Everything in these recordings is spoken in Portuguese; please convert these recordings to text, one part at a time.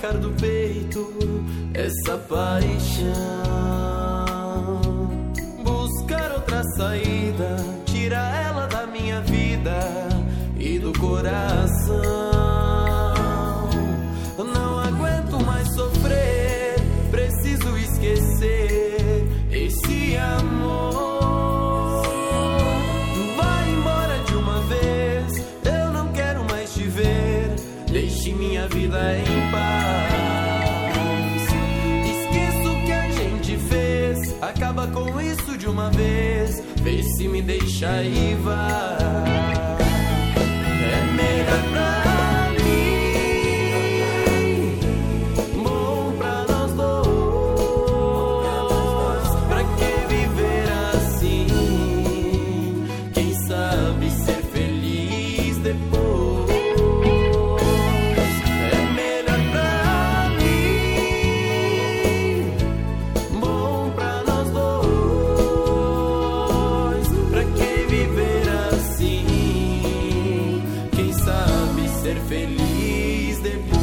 arrancar do peito essa paixão, buscar outra saída, tirar ela da minha vida e do coração. Não aguento mais sofrer, preciso esquecer esse amor. Vai embora de uma vez, eu não quero mais te ver, deixe minha vida em paz. Esqueça o que a gente fez, acaba com isso de uma vez, vê se me deixa e vai. É melhor pra mim, bom pra nós dois. Pra que viver assim? Quem sabe ser feliz depois. É melhor pra mim, bom pra nós dois. Pra que viver assim? Quem sabe ser feliz depois.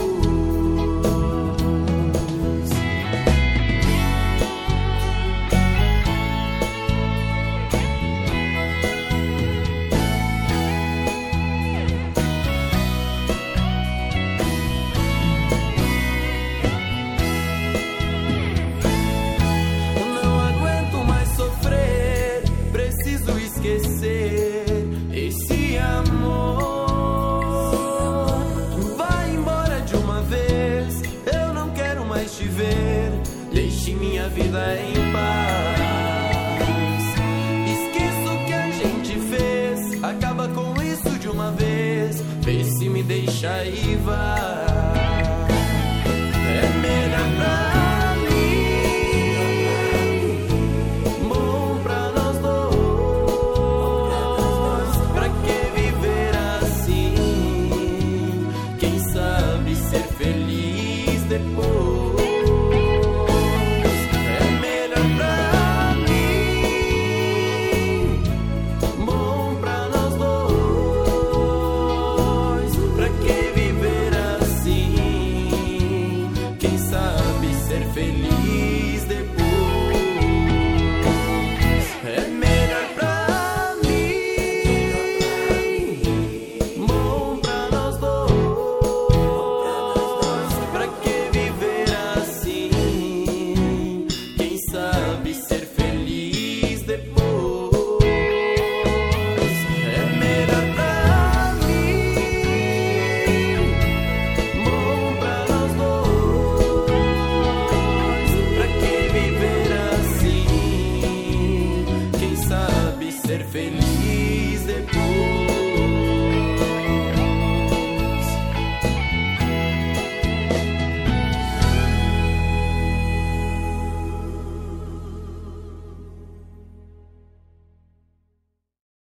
Não aguento mais sofrer, preciso esquecer esse amor. Vai embora de uma vez, eu não quero mais te ver, deixe minha vida em paz. Esqueça o que a gente fez, acaba com isso de uma vez, vê se me deixa ir.